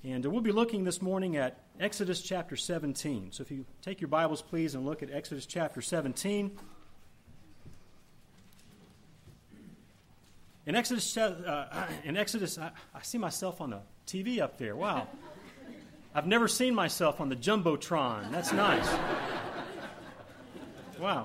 And we'll be looking this morning at Exodus chapter 17. So if you take your Bibles, please, and look at Exodus chapter 17. In Exodus, I see myself on the TV up there. Wow. I've never seen myself on the Jumbotron. That's nice. Wow.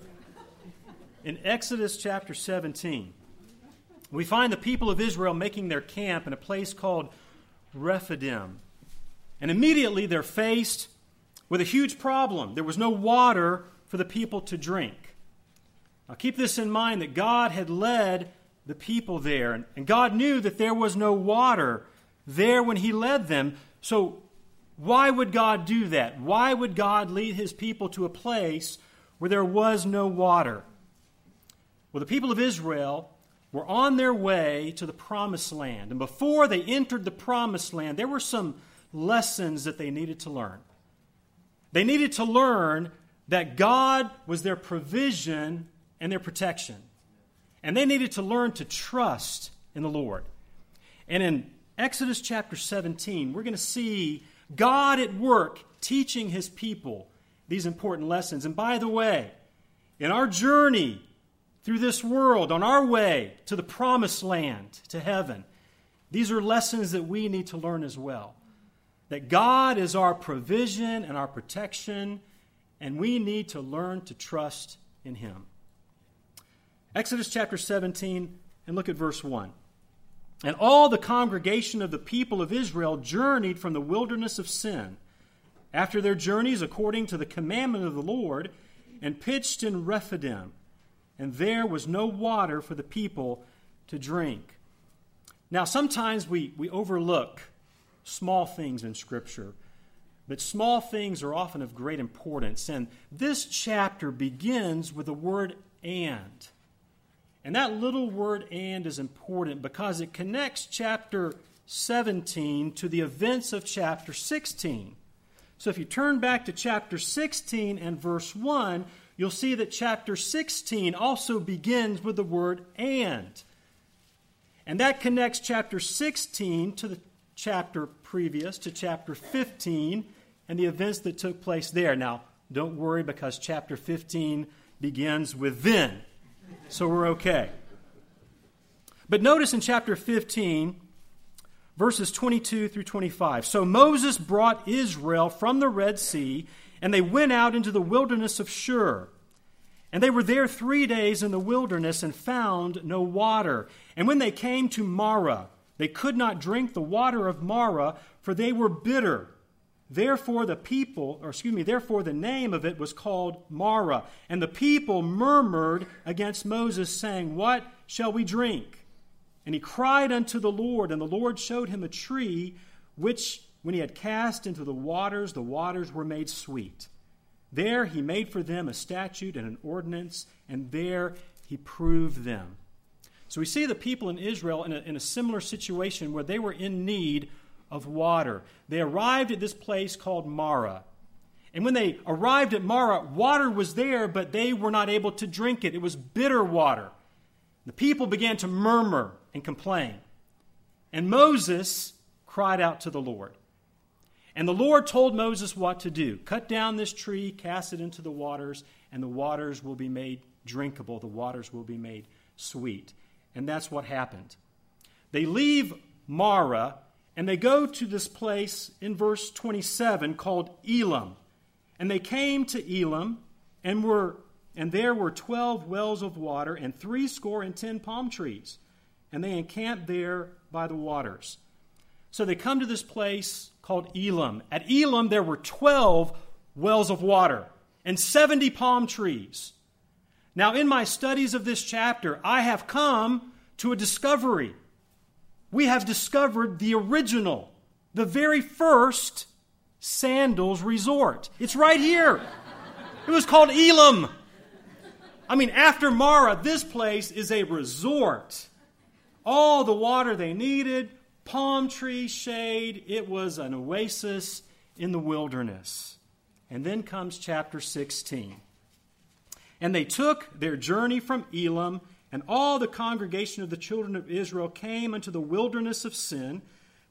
In Exodus chapter 17, we find the people of Israel making their camp in a place called Rephidim. And immediately they're faced with a huge problem. There was no water for the people to drink. Now keep this in mind that God had led the people there, and God knew that there was no water there when He led them. So why would God do that? Why would God lead His people to a place where there was no water? Well, the people of Israel were on their way to the Promised Land. And before they entered the Promised Land, there were some lessons that they needed to learn. They needed to learn that God was their provision and their protection. And they needed to learn to trust in the Lord. And in Exodus chapter 17, we're going to see God at work teaching His people these important lessons. And by the way, in our journey through this world, on our way to the Promised Land, to heaven, these are lessons that we need to learn as well. That God is our provision and our protection, and we need to learn to trust in Him. Exodus chapter 17, and look at verse 1. And all the congregation of the people of Israel journeyed from the wilderness of Sin, after their journeys according to the commandment of the Lord, and pitched in Rephidim. And there was no water for the people to drink. Now, sometimes we overlook small things in Scripture, but small things are often of great importance. And this chapter begins with the word "and." And that little word "and" is important because it connects chapter 17 to the events of chapter 16. So if you turn back to chapter 16 and verse 1, you'll see that chapter 16 also begins with the word "and." And that connects chapter 16 to the chapter previous, to chapter 15, and the events that took place there. Now, don't worry because chapter 15 begins with "then." So we're okay. But notice in chapter 15, verses 22 through 25. So Moses brought Israel from the Red Sea, and they went out into the wilderness of Shur. And they were there 3 days in the wilderness and found no water. And when they came to Marah, they could not drink the water of Marah, for they were bitter. Therefore the name of it was called Marah. And the people murmured against Moses, saying, "What shall we drink?" And he cried unto the Lord, and the Lord showed him a tree, which, when he had cast into the waters were made sweet. There he made for them a statute and an ordinance, and there he proved them. So we see the people in Israel in a similar situation where they were in need of water. They arrived at this place called Marah. And when they arrived at Marah, water was there, but they were not able to drink it. It was bitter water. The people began to murmur and complain. And Moses cried out to the Lord. And the Lord told Moses what to do. Cut down this tree, cast it into the waters, and the waters will be made drinkable. The waters will be made sweet. And that's what happened. They leave Marah, and they go to this place in verse 27 called Elim. And they came to Elim, and there were 12 wells of water and 70 palm trees. And they encamped there by the waters. So they come to this place called Elim. At Elim, there were 12 wells of water and 70 palm trees. Now, in my studies of this chapter, I have come to a discovery. We have discovered the original, the very first Sandals resort. It's right here. It was called Elim. I mean, after Marah, this place is a resort. All the water they needed, palm tree shade. It was an oasis in the wilderness. And then comes chapter 16. And they took their journey from Elim, and all the congregation of the children of Israel came unto the wilderness of Sin,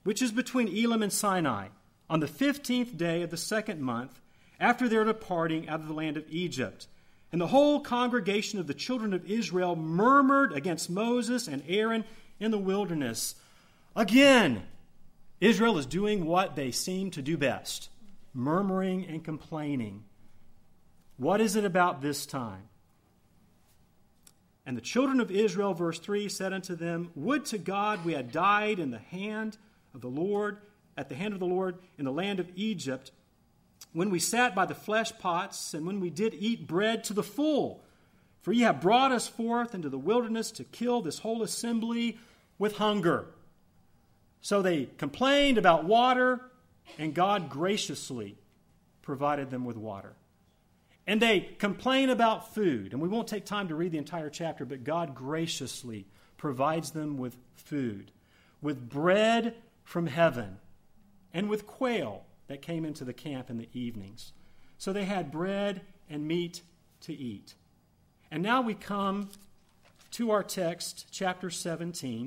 which is between Elim and Sinai, on the 15th day of the 2nd month, after their departing out of the land of Egypt. And the whole congregation of the children of Israel murmured against Moses and Aaron in the wilderness. Again, Israel is doing what they seem to do best, murmuring and complaining. What is it about this time? And the children of Israel, verse 3, said unto them, Would to God we had died in the hand of the Lord, at the hand of the Lord in the land of Egypt, when we sat by the flesh pots, and when we did eat bread to the full. For ye have brought us forth into the wilderness to kill this whole assembly with hunger. So they complained about water, and God graciously provided them with water. And they complain about food, and we won't take time to read the entire chapter, but God graciously provides them with food, with bread from heaven, and with quail that came into the camp in the evenings. So they had bread and meat to eat. And now we come to our text, chapter 17.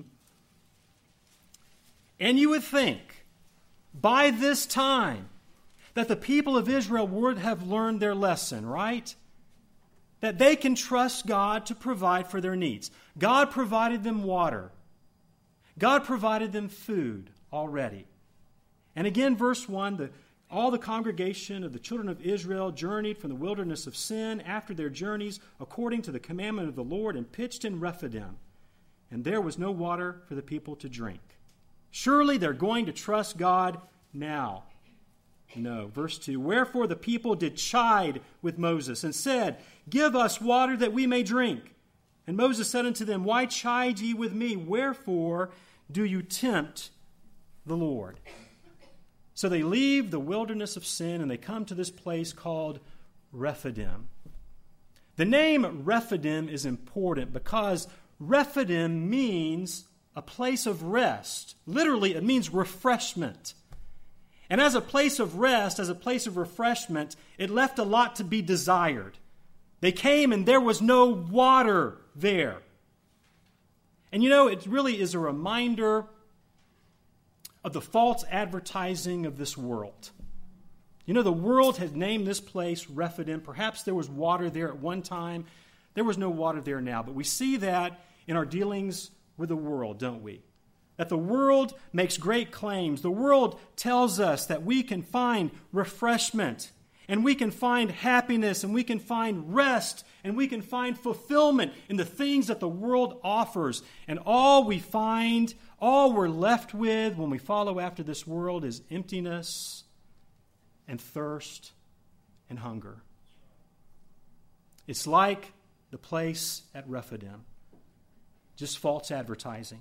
And you would think, by this time, that the people of Israel would have learned their lesson, right? That they can trust God to provide for their needs. God provided them water. God provided them food already. And again, verse 1, all the congregation of the children of Israel journeyed from the wilderness of Sin after their journeys according to the commandment of the Lord and pitched in Rephidim. And there was no water for the people to drink. Surely they're going to trust God now. No. Verse 2, Wherefore the people did chide with Moses and said, Give us water that we may drink. And Moses said unto them, Why chide ye with me? Wherefore do you tempt the Lord? So they leave the wilderness of Sin and they come to this place called Rephidim. The name Rephidim is important because Rephidim means a place of rest. Literally, it means refreshment. And as a place of rest, as a place of refreshment, it left a lot to be desired. They came and there was no water there. And you know, it really is a reminder of the false advertising of this world. You know, the world has named this place Rephidim. Perhaps there was water there at one time. There was no water there now. But we see that in our dealings with the world, don't we? That the world makes great claims. The world tells us that we can find refreshment, and we can find happiness, and we can find rest, and we can find fulfillment in the things that the world offers. And all we find, all we're left with when we follow after this world is emptiness and thirst and hunger. It's like the place at Rephidim. Just false advertising.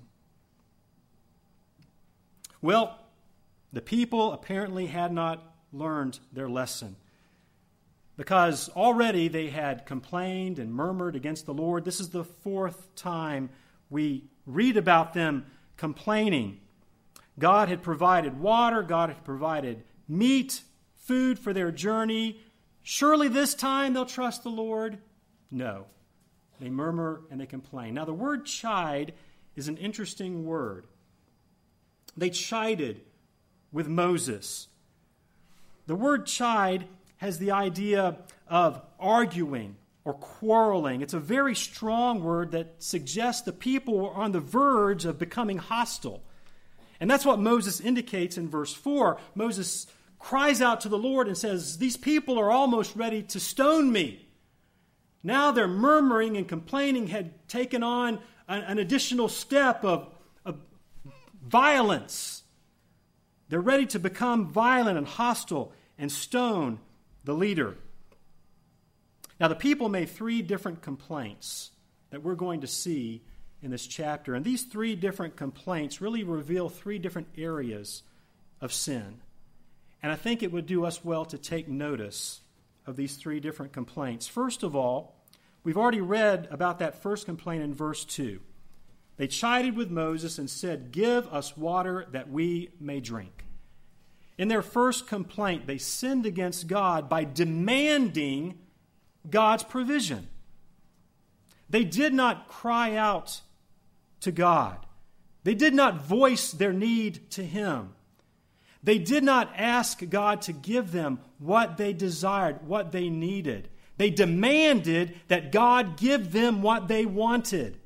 Well, the people apparently had not learned their lesson because already they had complained and murmured against the Lord. This is the fourth time we read about them complaining. God had provided water. God had provided meat, food for their journey. Surely this time they'll trust the Lord? No. They murmur and they complain. Now, the word chide is an interesting word. They chided with Moses. The word chide has the idea of arguing or quarreling. It's a very strong word that suggests the people were on the verge of becoming hostile. And that's what Moses indicates in verse 4. Moses cries out to the Lord and says, These people are almost ready to stone me. Now their murmuring and complaining had taken on an additional step of violence. They're ready to become violent and hostile and stone the leader. Now, the people made three different complaints that we're going to see in this chapter. And these three different complaints really reveal three different areas of sin. And I think it would do us well to take notice of these three different complaints. First of all, we've already read about that first complaint in verse 2. They chided with Moses and said, Give us water that we may drink. In their first complaint, they sinned against God by demanding God's provision. They did not cry out to God. They did not voice their need to Him. They did not ask God to give them what they desired, what they needed. They demanded that God give them what they wanted.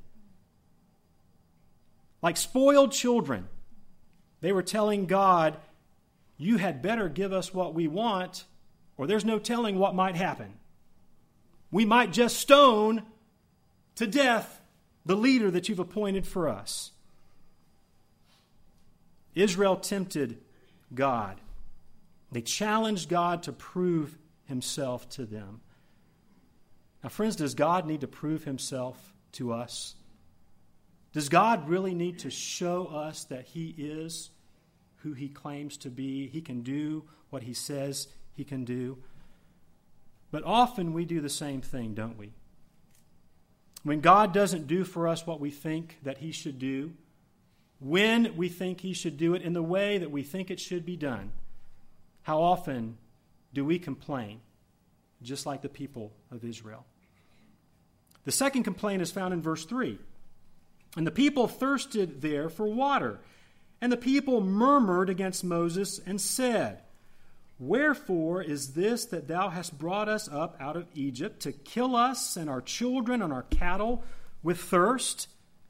Like spoiled children, they were telling God, you had better give us what we want, or there's no telling what might happen. We might just stone to death the leader that you've appointed for us. Israel tempted God. They challenged God to prove Himself to them. Now, friends, does God need to prove Himself to us? Does God really need to show us that He is who He claims to be? He can do what He says He can do. But often we do the same thing, don't we? When God doesn't do for us what we think that He should do, when we think He should do it in the way that we think it should be done, how often do we complain, just like the people of Israel? The second complaint is found in verse 3. And the people thirsted there for water, and the people murmured against Moses and said, Wherefore is this that thou hast brought us up out of Egypt to kill us and our children and our cattle with thirst?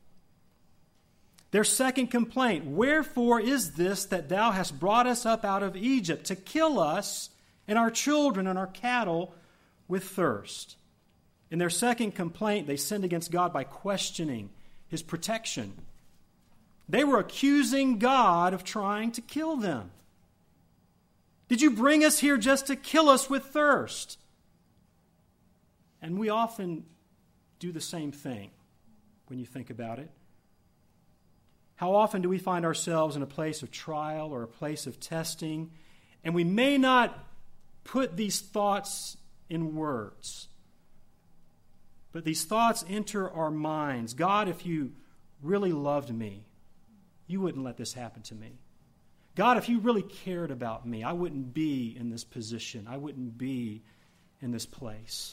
Their second complaint, Wherefore is this that thou hast brought us up out of Egypt to kill us and our children and our cattle with thirst? In their second complaint, they sinned against God by questioning His protection. They were accusing God of trying to kill them. Did you bring us here just to kill us with thirst? And we often do the same thing when you think about it. How often do we find ourselves in a place of trial or a place of testing, and we may not put these thoughts in words, but these thoughts enter our minds. God, if you really loved me, you wouldn't let this happen to me. God, if you really cared about me, I wouldn't be in this position. I wouldn't be in this place.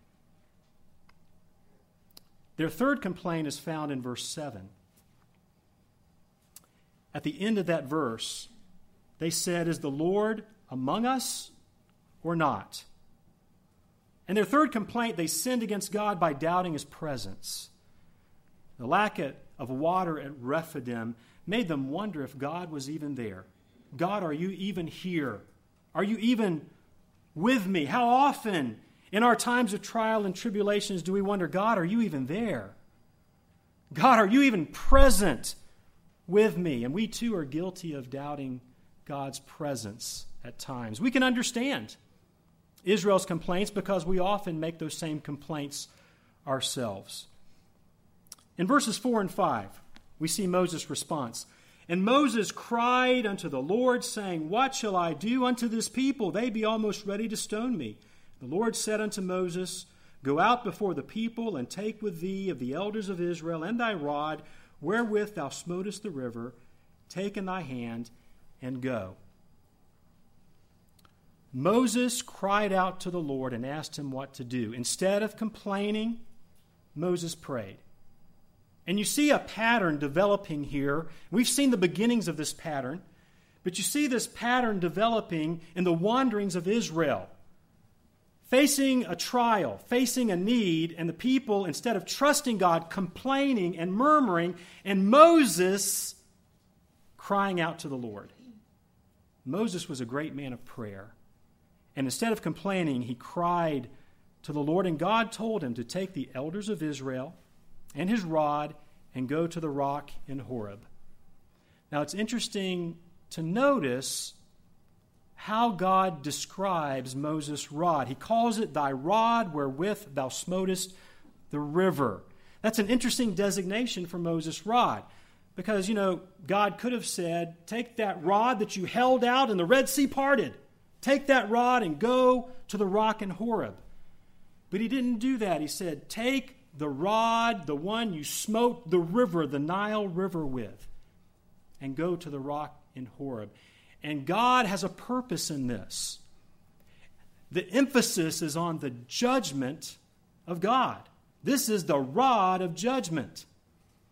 Their third complaint is found in verse 7. At the end of that verse, they said, Is the Lord among us or not? And their third complaint, they sinned against God by doubting His presence. The lack of water at Rephidim made them wonder if God was even there. God, are you even here? Are you even with me? How often in our times of trial and tribulations do we wonder, God, are you even there? God, are you even present with me? And we too are guilty of doubting God's presence at times. We can understand Israel's complaints because we often make those same complaints ourselves. In verses 4 and 5, we see Moses' response. And Moses cried unto the Lord, saying, What shall I do unto this people? They be almost ready to stone me. The Lord said unto Moses, Go out before the people, and take with thee of the elders of Israel and thy rod, wherewith thou smotest the river, take in thy hand, and go. Moses cried out to the Lord and asked Him what to do. Instead of complaining, Moses prayed. And you see a pattern developing here. We've seen the beginnings of this pattern, but you see this pattern developing in the wanderings of Israel. Facing a trial, facing a need, and the people, instead of trusting God, complaining and murmuring, and Moses crying out to the Lord. Moses was a great man of prayer. And instead of complaining, he cried to the Lord, and God told him to take the elders of Israel and his rod and go to the rock in Horeb. Now it's interesting to notice how God describes Moses' rod. He calls it thy rod wherewith thou smotest the river. That's an interesting designation for Moses' rod. Because, God could have said, take that rod that you held out and the Red Sea parted. Take that rod and go to the rock in Horeb. But he didn't do that. He said, take the rod, the one you smote the river, the Nile River with, and go to the rock in Horeb. And God has a purpose in this. The emphasis is on the judgment of God. This is the rod of judgment.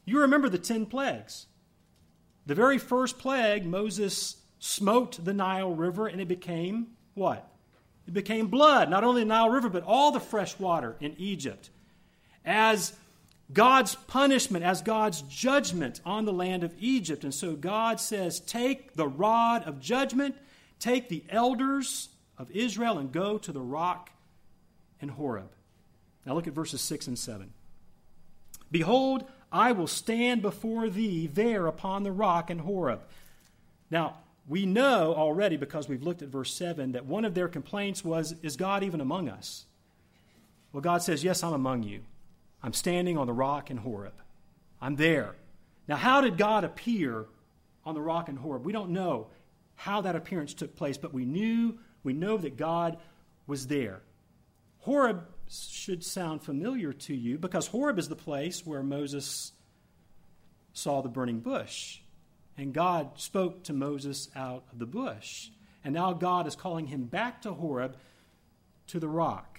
You remember the 10 plagues. The very first plague, Moses smote the Nile River, and it became what? It became blood. Not only the Nile River, but all the fresh water in Egypt. As God's punishment, as God's judgment on the land of Egypt. And so God says, take the rod of judgment, take the elders of Israel, and go to the rock in Horeb. Now look at verses 6 and 7. Behold, I will stand before thee there upon the rock in Horeb. Now, we know already, because we've looked at verse 7, that one of their complaints was, is God even among us? Well, God says, yes, I'm among you. I'm standing on the rock in Horeb. I'm there. Now, how did God appear on the rock in Horeb? We don't know how that appearance took place, but we know that God was there. Horeb should sound familiar to you, because Horeb is the place where Moses saw the burning bush. And God spoke to Moses out of the bush. And now God is calling him back to Horeb, to the rock.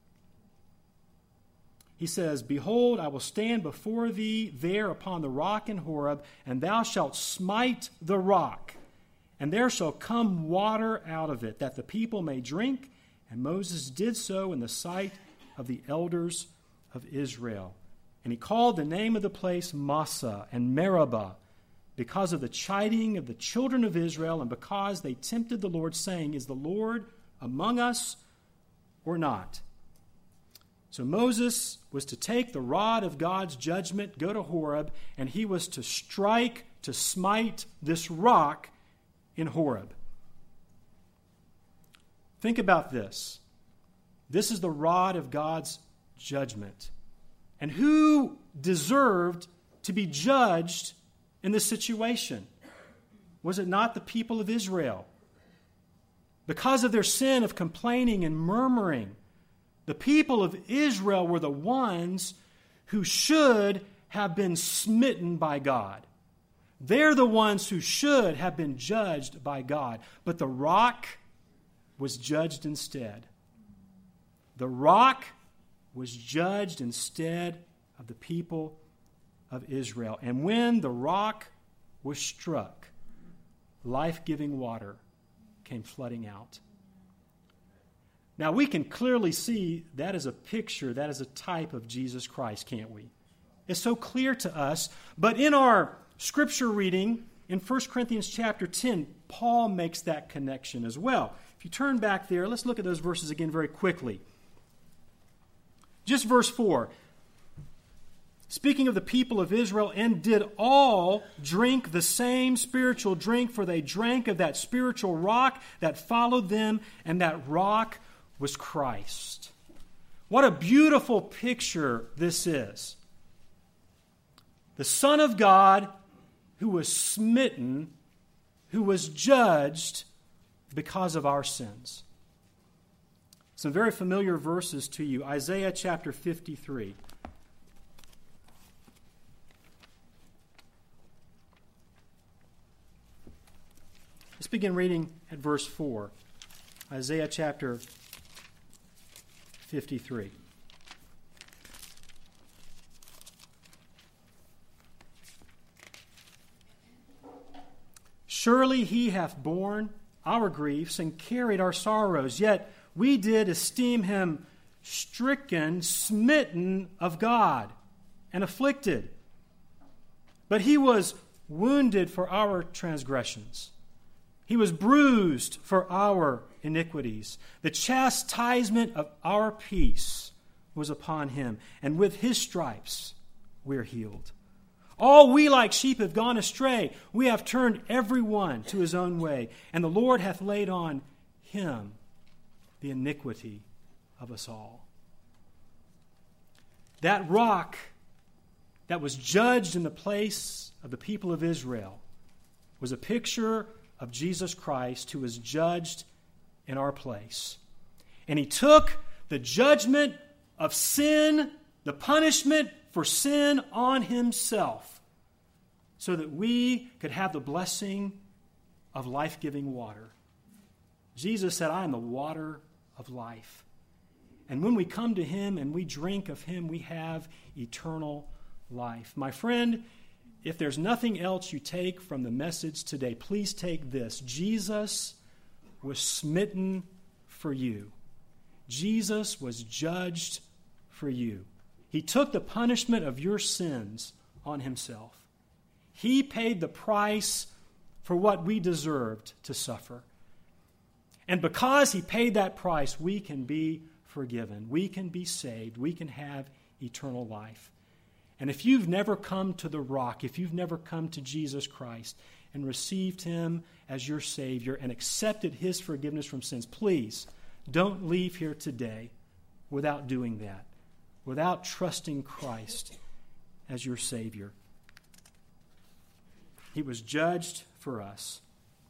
He says, behold, I will stand before thee there upon the rock in Horeb, and thou shalt smite the rock, and there shall come water out of it, that the people may drink. And Moses did so in the sight of the elders of Israel. And he called the name of the place Massah and Meribah, because of the chiding of the children of Israel, and because they tempted the Lord, saying, is the Lord among us or not? So Moses was to take the rod of God's judgment, go to Horeb, and he was to strike, to smite this rock in Horeb. Think about this. This is the rod of God's judgment. And who deserved to be judged in this situation? Was it not the people of Israel? Because of their sin of complaining and murmuring, the people of Israel were the ones who should have been smitten by God. They're the ones who should have been judged by God. But the rock was judged instead. The rock was judged instead of the people of Israel. And when the rock was struck, life-giving water came flooding out. Now, we can clearly see that is a picture, that is a type of Jesus Christ, can't we? It's so clear to us. But in our scripture reading, in 1 Corinthians chapter 10, Paul makes that connection as well. If you turn back there, let's look at those verses again very quickly. Just verse 4. Speaking of the people of Israel, and did all drink the same spiritual drink, for they drank of that spiritual rock that followed them, and that rock was Christ. What a beautiful picture this is. The Son of God who was smitten, who was judged because of our sins. Some very familiar verses to you. Isaiah chapter 53. Let's begin reading at verse 4. Isaiah chapter 53. Surely he hath borne our griefs and carried our sorrows, yet we did esteem him stricken, smitten of God, and afflicted. But he was wounded for our transgressions. He was bruised for our iniquities. The chastisement of our peace was upon him, and with his stripes we are healed. All we like sheep have gone astray. We have turned every one to his own way, and the Lord hath laid on him the iniquity of us all. That rock that was judged in the place of the people of Israel was a picture of Jesus Christ, who was judged in our place. And he took the judgment of sin, the punishment for sin, on himself, so that we could have the blessing of life-giving water. Jesus said, I am the water of life. And when we come to him and we drink of him, we have eternal life. My friend, if there's nothing else you take from the message today, please take this. Jesus was smitten for you. Jesus was judged for you. He took the punishment of your sins on himself. He paid the price for what we deserved to suffer. And because he paid that price, we can be forgiven. We can be saved. We can have eternal life. And if you've never come to the rock, if you've never come to Jesus Christ and received him as your Savior and accepted his forgiveness from sins, please don't leave here today without doing that, without trusting Christ as your Savior. He was judged for us.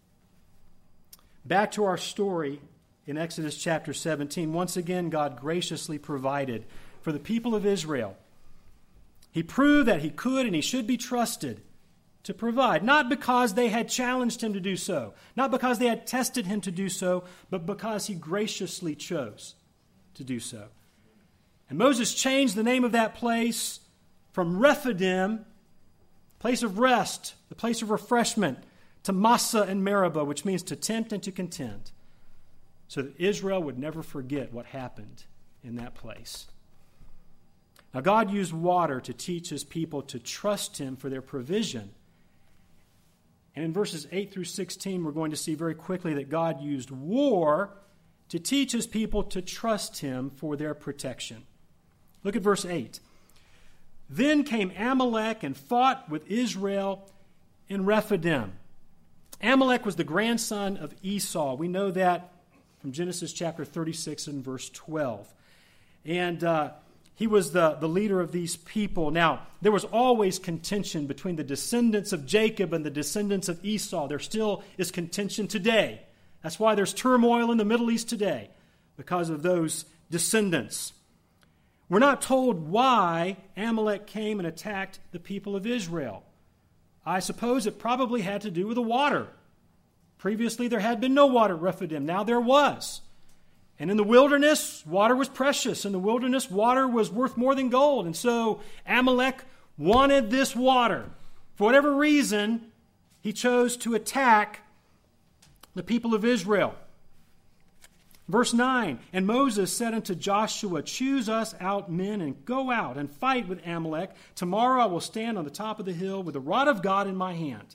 Back to our story in Exodus chapter 17. Once again, God graciously provided for the people of Israel. He proved that he could and he should be trusted to provide, not because they had challenged him to do so, not because they had tested him to do so, but because he graciously chose to do so. And Moses changed the name of that place from Rephidim, place of rest, the place of refreshment, to Massah and Meribah, which means to tempt and to contend, so that Israel would never forget what happened in that place. Now, God used water to teach his people to trust him for their provision. And in verses 8 through 16, we're going to see very quickly that God used war to teach his people to trust him for their protection. Look at verse 8. Then came Amalek and fought with Israel in Rephidim. Amalek was the grandson of Esau. We know that from Genesis chapter 36 and verse 12. And he was the leader of these people. Now, there was always contention between the descendants of Jacob and the descendants of Esau. There still is contention today. That's why there's turmoil in the Middle East today, because of those descendants. We're not told why Amalek came and attacked the people of Israel. I suppose it probably had to do with the water. Previously, there had been no water at Rephidim. Now there was. And in the wilderness, water was precious. In the wilderness, water was worth more than gold. And so Amalek wanted this water. For whatever reason, he chose to attack the people of Israel. Verse 9, and Moses said unto Joshua, choose us out men and go out and fight with Amalek. Tomorrow I will stand on the top of the hill with the rod of God in my hand.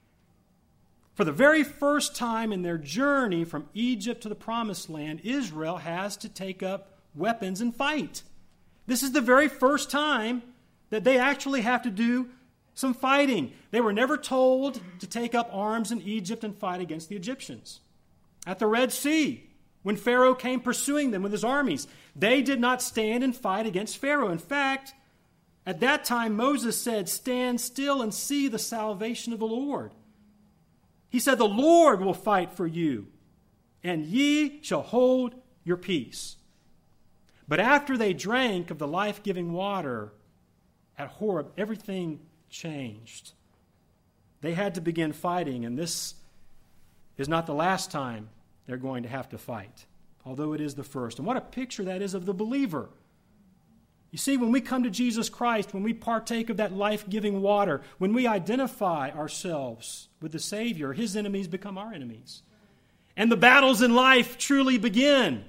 For the very first time in their journey from Egypt to the Promised Land, Israel has to take up weapons and fight. This is the very first time that they actually have to do some fighting. They were never told to take up arms in Egypt and fight against the Egyptians. At the Red Sea, when Pharaoh came pursuing them with his armies, they did not stand and fight against Pharaoh. In fact, at that time Moses said, stand still and see the salvation of the Lord. He said, the Lord will fight for you, and ye shall hold your peace. But after they drank of the life-giving water at Horeb, everything changed. They had to begin fighting, and this is not the last time they're going to have to fight, although it is the first. And what a picture that is of the believer. You see, when we come to Jesus Christ, when we partake of that life-giving water, when we identify ourselves with the Savior, his enemies become our enemies. And the battles in life truly begin.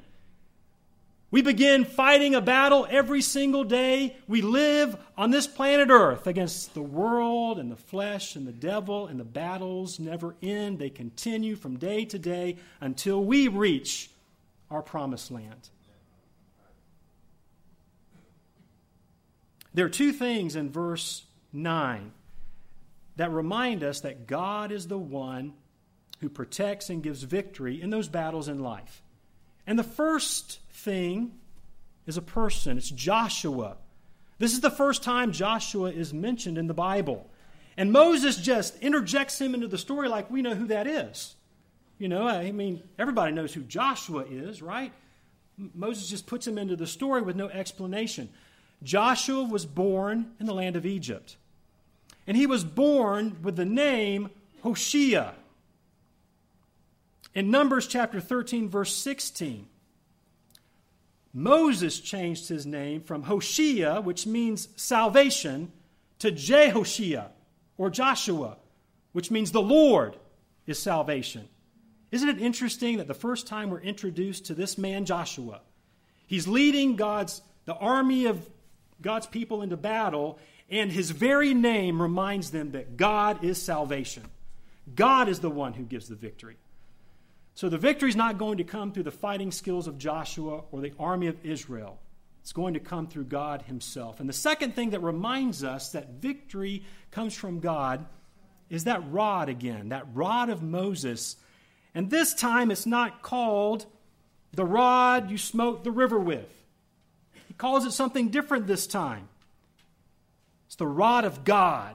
We begin fighting a battle every single day we live on this planet Earth against the world and the flesh and the devil, and the battles never end. They continue from day to day until we reach our promised land. There are two things in verse 9 that remind us that God is the one who protects and gives victory in those battles in life. And the first thing is a person. It's Joshua. This is the first time Joshua is mentioned in the Bible. And Moses just interjects him into the story like we know who that is. You know, I mean, everybody knows who Joshua is, right? Moses just puts him into the story with no explanation. Joshua was born in the land of Egypt. And he was born with the name Hoshea. In Numbers chapter 13, verse 16, Moses changed his name from Hoshea, which means salvation, to Jehoshua or Joshua, which means the Lord is salvation. Isn't it interesting that the first time we're introduced to this man Joshua, he's leading the army of God's people into battle, and his very name reminds them that God is salvation. God is the one who gives the victory. So the victory is not going to come through the fighting skills of Joshua or the army of Israel. It's going to come through God himself. And the second thing that reminds us that victory comes from God is that rod again, that rod of Moses. And this time it's not called the rod you smote the river with. He calls it something different this time. It's the rod of God.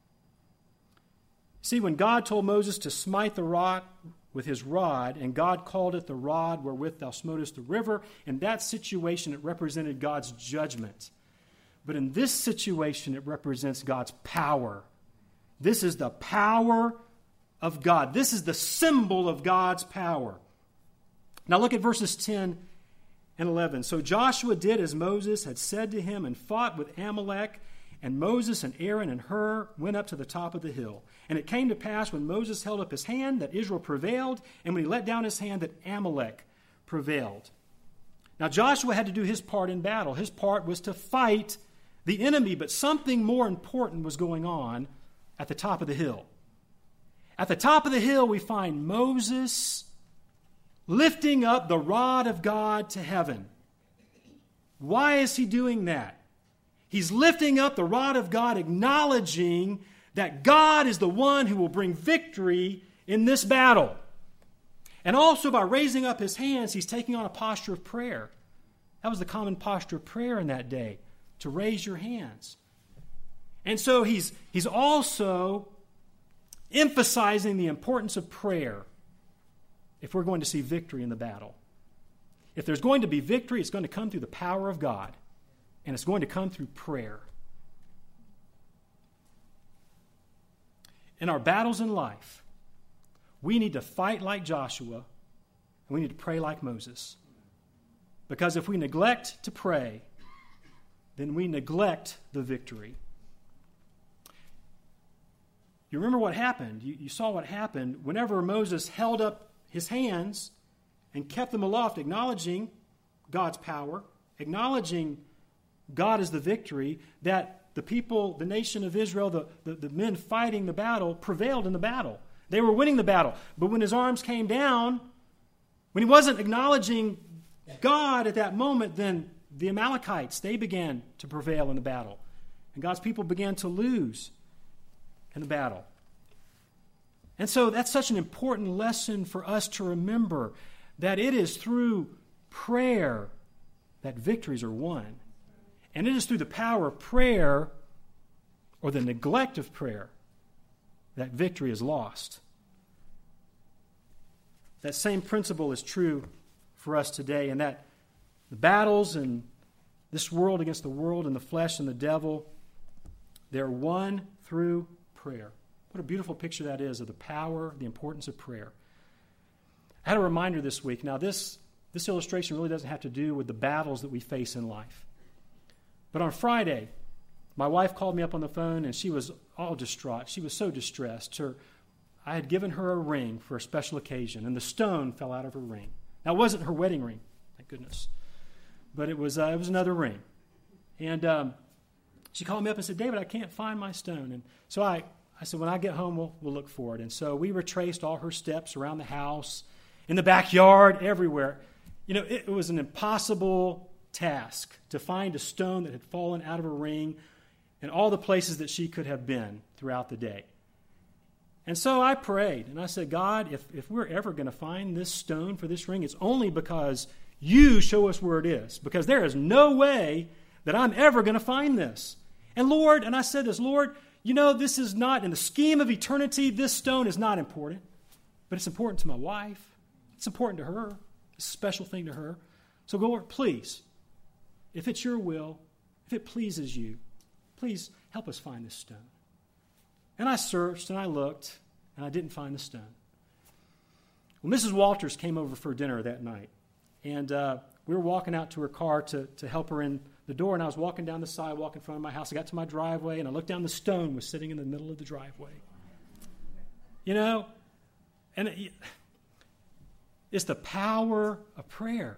See, when God told Moses to smite the rock with his rod, and God called it the rod wherewith thou smotest the river, in that situation it represented God's judgment. But in this situation it represents God's power. This is the power of God. This is the symbol of God's power. Now look at verses 10 and 11. So Joshua did as Moses had said to him and fought with Amalek, and Moses and Aaron and Hur went up to the top of the hill. And it came to pass when Moses held up his hand that Israel prevailed, and when he let down his hand that Amalek prevailed. Now Joshua had to do his part in battle. His part was to fight the enemy, but something more important was going on at the top of the hill. At the top of the hill we find Moses lifting up the rod of God to heaven. Why is he doing that? He's lifting up the rod of God, acknowledging that God is the one who will bring victory in this battle. And also by raising up his hands, he's taking on a posture of prayer. That was the common posture of prayer in that day, to raise your hands. And so he's also emphasizing the importance of prayer if we're going to see victory in the battle. If there's going to be victory, it's going to come through the power of God. And it's going to come through prayer. In our battles in life, we need to fight like Joshua, and we need to pray like Moses. Because if we neglect to pray, then we neglect the victory. You remember what happened. You saw what happened whenever Moses held up his hands and kept them aloft, acknowledging God's power, acknowledging God is the victory, that the people, the nation of Israel, the men fighting the battle, prevailed in the battle. They were winning the battle. But when his arms came down, when he wasn't acknowledging God at that moment, then the Amalekites, they began to prevail in the battle. And God's people began to lose in the battle. And so that's such an important lesson for us to remember, that it is through prayer that victories are won. And it is through the power of prayer, or the neglect of prayer, that victory is lost. That same principle is true for us today, and that the battles in this world against the world and the flesh and the devil, they're won through prayer. What a beautiful picture that is of the power, the importance of prayer. I had a reminder this week. Now, this illustration really doesn't have to do with the battles that we face in life. But on Friday, my wife called me up on the phone, and she was all distraught. She was so distressed. I had given her a ring for a special occasion, and the stone fell out of her ring. Now, it wasn't her wedding ring, thank goodness, but it was another ring. And she called me up and said, "David, I can't find my stone." And so I said, "When I get home, we'll look for it." And so we retraced all her steps around the house, in the backyard, everywhere. You know, it was an impossible task to find a stone that had fallen out of a ring in all the places that she could have been throughout the day. And so I prayed, and I said, "God, if we're ever going to find this stone for this ring, it's only because you show us where it is, because there is no way that I'm ever going to find this. And Lord," and I said this, "Lord, you know, this is not, in the scheme of eternity, this stone is not important, but it's important to my wife. It's important to her. It's a special thing to her. So, Lord, please, if it's your will, if it pleases you, please help us find this stone." And I searched and I looked, and I didn't find the stone. Well, Mrs. Walters came over for dinner that night, and we were walking out to her car to help her in the door, and I was walking down the sidewalk in front of my house. I got to my driveway, and I looked down. The stone was sitting in the middle of the driveway. You know, and it's the power of prayer.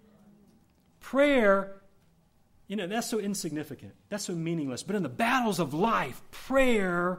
Prayer, you know, that's so insignificant. That's so meaningless. But in the battles of life, prayer,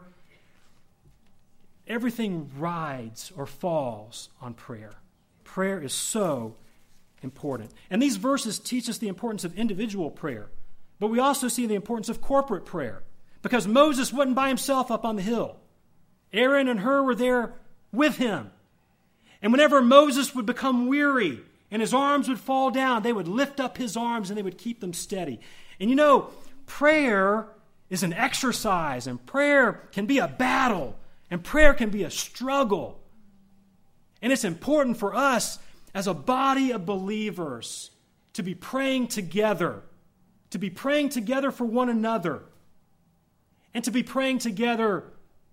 everything rides or falls on prayer. Prayer is so important. And these verses teach us the importance of individual prayer. But we also see the importance of corporate prayer. Because Moses wasn't by himself up on the hill. Aaron and Hur were there with him. And whenever Moses would become weary and his arms would fall down, they would lift up his arms and they would keep them steady. And you know, prayer is an exercise, and prayer can be a battle, and prayer can be a struggle. And it's important for us as a body of believers to be praying together for one another, and to be praying together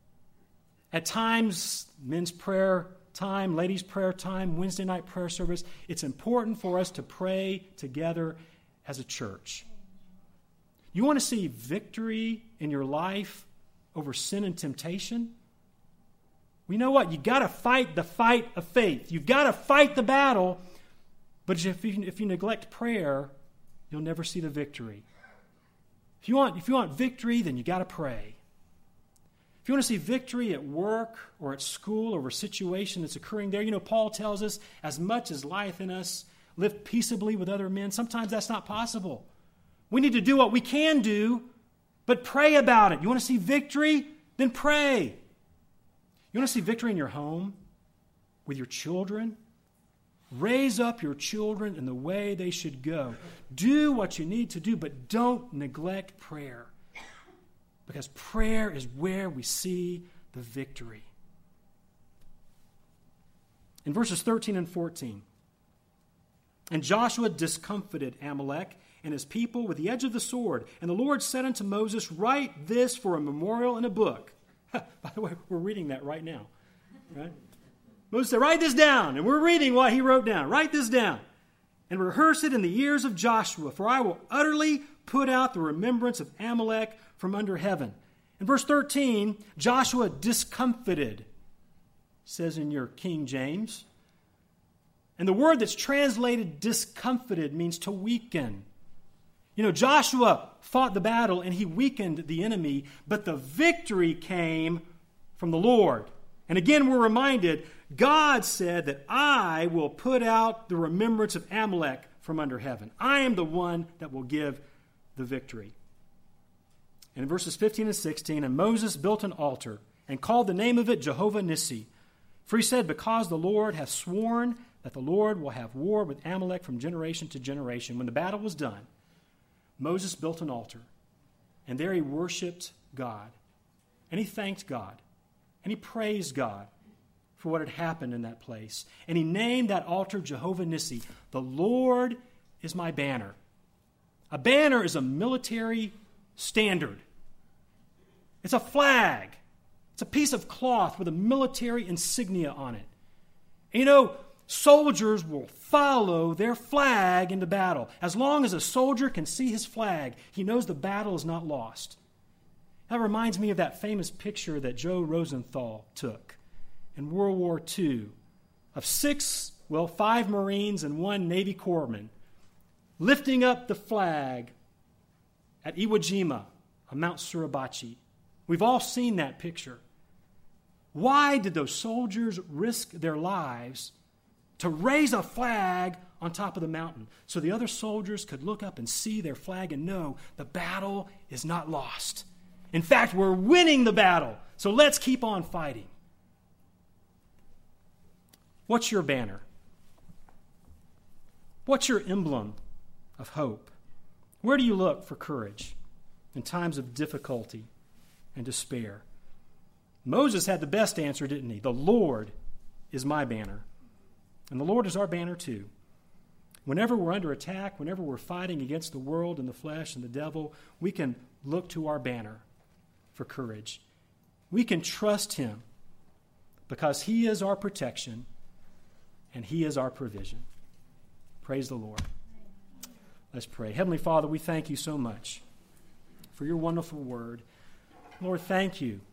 at times, men's prayer time, ladies' prayer time, Wednesday night prayer service. It's important for us to pray together as a church. You want to see victory in your life over sin and temptation? Well, you know what? You've got to fight the fight of faith. You've got to fight the battle. But if you neglect prayer, you'll never see the victory. If you want victory, then you got to pray. If you want to see victory at work or at school over a situation that's occurring there, you know, Paul tells us, as much as lieth in us, live peaceably with other men. Sometimes that's not possible. We need to do what we can do, but pray about it. You want to see victory? Then pray. You want to see victory in your home, with your children? Raise up your children in the way they should go. Do what you need to do, but don't neglect prayer. Because prayer is where we see the victory. In verses 13 and 14, and Joshua discomfited Amalek and his people with the edge of the sword. And the Lord said unto Moses, write this for a memorial in a book. By the way, we're reading that right now. Right? Moses said, write this down. And we're reading what he wrote down. Write this down. And rehearse it in the ears of Joshua, for I will utterly put out the remembrance of Amalek from under heaven. In verse 13, Joshua discomfited, says in your King James. And the word that's translated discomfited means to weaken. You know, Joshua fought the battle and he weakened the enemy, but the victory came from the Lord. And again, we're reminded, God said that I will put out the remembrance of Amalek from under heaven. I am the one that will give the victory. And in verses 15 and 16, and Moses built an altar and called the name of it Jehovah Nissi. For he said, because the Lord hath sworn that the Lord will have war with Amalek from generation to generation. When the battle was done, Moses built an altar, and there he worshiped God. And he thanked God, and he praised God for what had happened in that place. And he named that altar Jehovah Nissi. The Lord is my banner. A banner is a military standard. It's a flag. It's a piece of cloth with a military insignia on it. And you know, soldiers will follow their flag into battle. As long as a soldier can see his flag, he knows the battle is not lost. That reminds me of that famous picture that Joe Rosenthal took in World War II of 5 Marines and 1 Navy corpsman lifting up the flag at Iwo Jima on Mount Suribachi. We've all seen that picture. Why did those soldiers risk their lives to raise a flag on top of the mountain so the other soldiers could look up and see their flag and know the battle is not lost? In fact, we're winning the battle, so let's keep on fighting. What's your banner? What's your emblem of hope? Where do you look for courage in times of difficulty and despair? Moses had the best answer, didn't he? The Lord is my banner. And the Lord is our banner too. Whenever we're under attack, whenever we're fighting against the world and the flesh and the devil, we can look to our banner for courage. We can trust him because he is our protection and he is our provision. Praise the Lord. Let's pray. Heavenly Father, we thank you so much for your wonderful word. Lord, thank you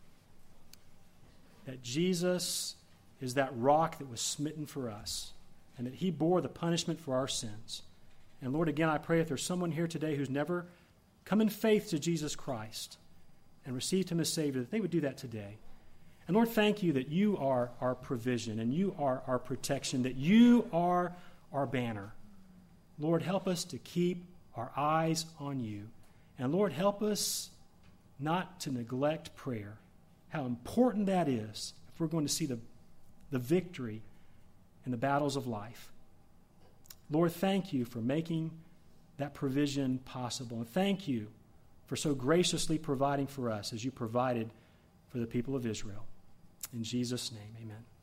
that Jesus is that rock that was smitten for us and that he bore the punishment for our sins. And Lord, again, I pray if there's someone here today who's never come in faith to Jesus Christ and received him as Savior, that they would do that today. And Lord, thank you that you are our provision and you are our protection, that you are our banner. Lord, help us to keep our eyes on you. And Lord, help us not to neglect prayer, how important that is if we're going to see the victory in the battles of life. Lord, thank you for making that provision possible. And thank you for so graciously providing for us as you provided for the people of Israel. In Jesus' name, amen.